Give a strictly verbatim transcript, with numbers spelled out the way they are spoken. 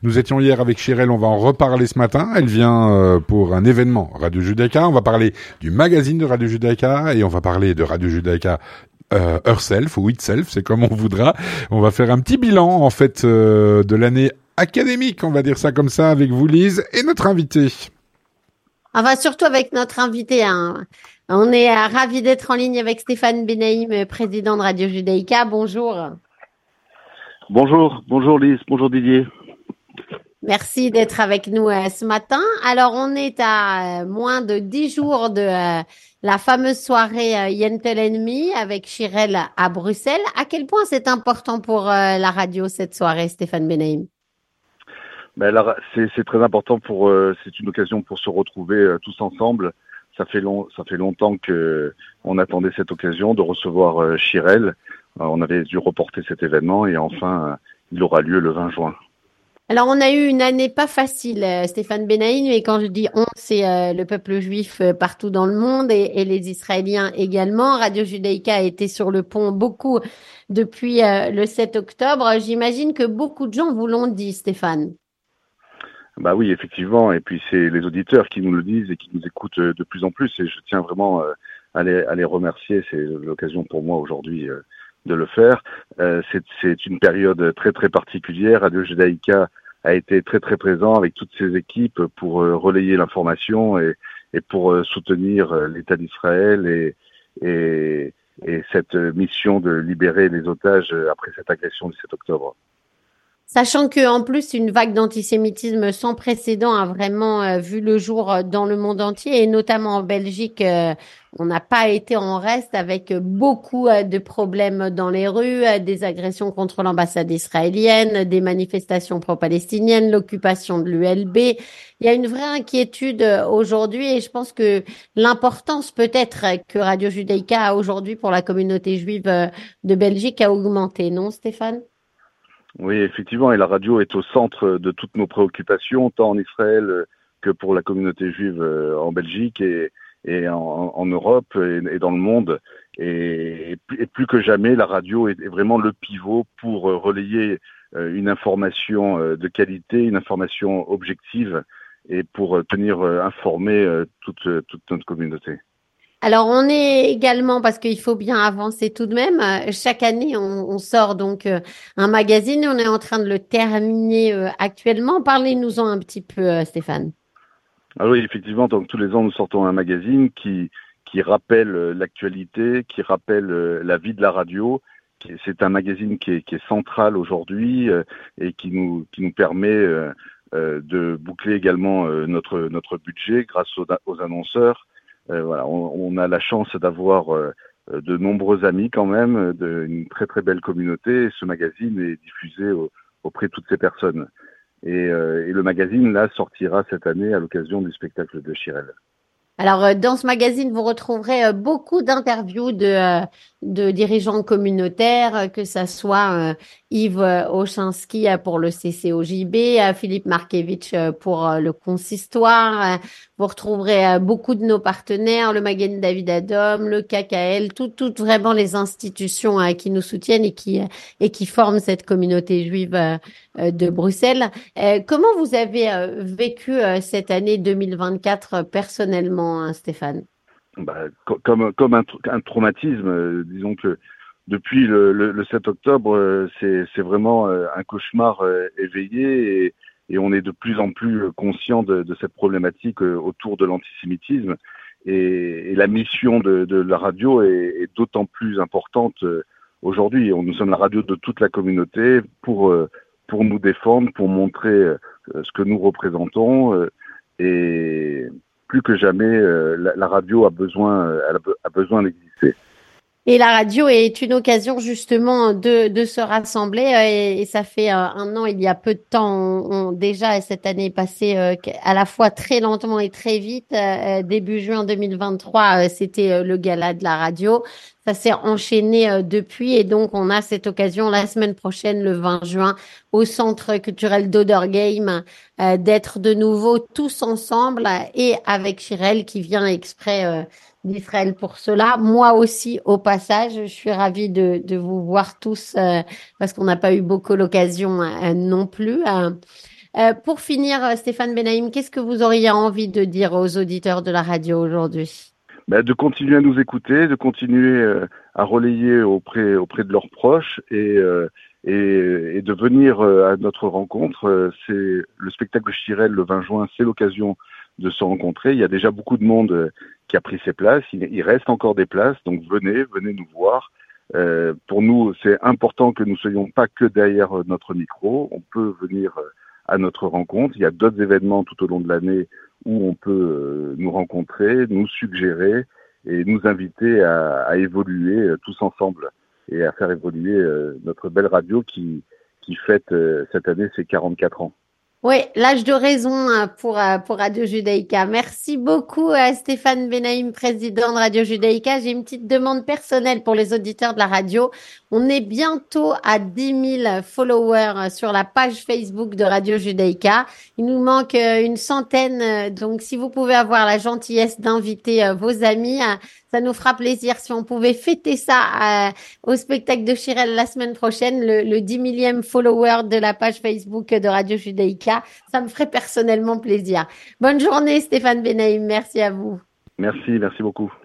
Nous étions hier avec Chirel, on va en reparler ce matin. Elle vient euh, pour un événement Radio Judaïka. On va parler du magazine de Radio Judaïka et on va parler de Radio Judaïka euh, Herself ou Itself, c'est comme on voudra. On va faire un petit bilan en fait euh, de l'année académique, on va dire ça comme ça, avec vous Lise et notre invité. Enfin, surtout avec notre invité. Hein. On est euh, ravis d'être en ligne avec Stéphane Benaïm, président de Radio Judaïka. Bonjour. Bonjour, bonjour Lise, bonjour Didier. Merci d'être avec nous euh, ce matin. Alors, on est à euh, moins de dix jours de euh, la fameuse soirée euh, Yentel Ennemi avec Chirel à Bruxelles. À quel point c'est important pour euh, la radio cette soirée, Stéphane Benaïm? Ben là, c'est, c'est très important pour, euh, c'est une occasion pour se retrouver euh, tous ensemble. Ça fait long, ça fait longtemps que on attendait cette occasion de recevoir euh, Chirel. Euh, on avait dû reporter cet événement et enfin, euh, il aura lieu le vingt juin. Alors, on a eu une année pas facile, euh, Stéphane Benaïm, et quand je dis on, c'est euh, le peuple juif euh, partout dans le monde et, et les Israéliens également. Radio Judaïka a été sur le pont beaucoup depuis euh, le sept octobre. J'imagine que beaucoup de gens vous l'ont dit, Stéphane. Bah oui, effectivement, et puis c'est les auditeurs qui nous le disent et qui nous écoutent de plus en plus, et je tiens vraiment euh, à, les, à les remercier. C'est l'occasion pour moi aujourd'hui euh, de le faire. Euh, c'est, c'est une période très très particulière. Radio Judaïka a été très très présent avec toutes ses équipes pour euh, relayer l'information et, et pour euh, soutenir euh, l'État d'Israël et, et, et cette mission de libérer les otages après cette agression du sept octobre. Sachant que en plus une vague d'antisémitisme sans précédent a vraiment euh, vu le jour dans le monde entier et notamment en Belgique, euh, on n'a pas été en reste avec beaucoup euh, de problèmes dans les rues, euh, des agressions contre l'ambassade israélienne, des manifestations pro-palestiniennes, l'occupation de l'U L B. Il y a une vraie inquiétude aujourd'hui et je pense que l'importance peut-être que Radio Judaïka a aujourd'hui pour la communauté juive de Belgique a augmenté, non Stéphane ? Oui, effectivement, et la radio est au centre de toutes nos préoccupations, tant en Israël que pour la communauté juive en Belgique et, et en, en Europe et, et dans le monde. Et, et plus que jamais, la radio est, est vraiment le pivot pour relayer une information de qualité, une information objective et pour tenir informée toute, toute notre communauté. Alors, on est également, parce qu'il faut bien avancer tout de même, euh, chaque année, on, on sort donc euh, un magazine. On est en train de le terminer euh, actuellement. Parlez-nous-en un petit peu, euh, Stéphane. Ah oui, effectivement, donc tous les ans, nous sortons un magazine qui, qui rappelle euh, l'actualité, qui rappelle euh, la vie de la radio. Qui, c'est un magazine qui est, qui est central aujourd'hui euh, et qui nous, qui nous permet euh, euh, de boucler également euh, notre, notre budget grâce aux, aux annonceurs. Euh, voilà, on, on a la chance d'avoir euh, de nombreux amis quand même, de, une très très belle communauté. Et ce magazine est diffusé au, auprès de toutes ces personnes. Et, euh, et le magazine là sortira cette année à l'occasion du spectacle de Chirel. Alors, dans ce magazine, vous retrouverez beaucoup d'interviews de, de dirigeants communautaires, que ça soit Yves Ochinski pour le C C O J B, Philippe Markevitch pour le consistoire. Vous retrouverez beaucoup de nos partenaires, le magazine David Adom, le K K L, toutes tout, vraiment les institutions qui nous soutiennent et qui, et qui forment cette communauté juive de Bruxelles. Comment vous avez vécu cette année deux mille vingt-quatre personnellement, Stéphane? Bah, comme comme un, un traumatisme, euh, disons que depuis le, le, le sept octobre, euh, c'est c'est vraiment euh, un cauchemar euh, éveillé et, et on est de plus en plus conscient de, de cette problématique euh, autour de l'antisémitisme et, et la mission de, de la radio est, est d'autant plus importante euh, aujourd'hui. Nous sommes la radio de toute la communauté pour euh, pour nous défendre, pour montrer euh, ce que nous représentons euh, et plus que jamais, euh, la, la radio a besoin, euh, elle a, be- a besoin d'exister. Et la radio est une occasion justement de, de se rassembler et, et ça fait euh, un an, il y a peu de temps, on, on, déjà cette année est passée euh, à la fois très lentement et très vite. Euh, début juin deux mille vingt-trois, euh, c'était euh, le gala de la radio. Ça s'est enchaîné euh, depuis et donc on a cette occasion la semaine prochaine, le vingt juin, au Centre culturel d'Odergame, euh, d'être de nouveau tous ensemble et avec Chirel qui vient exprès euh, d'Israël pour cela. Moi aussi, au passage, je suis ravie de, de vous voir tous euh, parce qu'on n'a pas eu beaucoup l'occasion euh, non plus. Euh, Euh, pour finir, Stéphane Benaïm, qu'est-ce que vous auriez envie de dire aux auditeurs de la radio aujourd'hui? Ben, de continuer à nous écouter, de continuer euh, à relayer auprès, auprès de leurs proches et, euh, et, et de venir euh, à notre rencontre. Euh, c'est le spectacle de Chirel le vingt juin, c'est l'occasion de se rencontrer. Il y a déjà beaucoup de monde euh, qui a pris ses places. Il, il reste encore des places, donc venez, venez nous voir. Euh, pour nous, c'est important que nous soyons pas que derrière euh, notre micro. On peut venir euh, à notre rencontre. Il y a d'autres événements tout au long de l'année où on peut euh, nous rencontrer, nous suggérer et nous inviter à, à évoluer euh, tous ensemble et à faire évoluer euh, notre belle radio qui, qui fête euh, cette année ses quarante-quatre ans. Oui, l'âge de raison hein, pour, euh, pour Radio Judaïka. Merci beaucoup à Stéphane Benaïm, président de Radio Judaïka. J'ai une petite demande personnelle pour les auditeurs de la radio. On est bientôt à dix mille followers sur la page Facebook de Radio Judaïka. Il nous manque euh, une centaine. Donc, si vous pouvez avoir la gentillesse d'inviter euh, vos amis, euh, ça nous fera plaisir. Si on pouvait fêter ça euh, au spectacle de Chirel la semaine prochaine, le, le dix millième follower de la page Facebook de Radio Judaïka, ça me ferait personnellement plaisir. Bonne journée Stéphane Benaïm, merci à vous. Merci, merci beaucoup.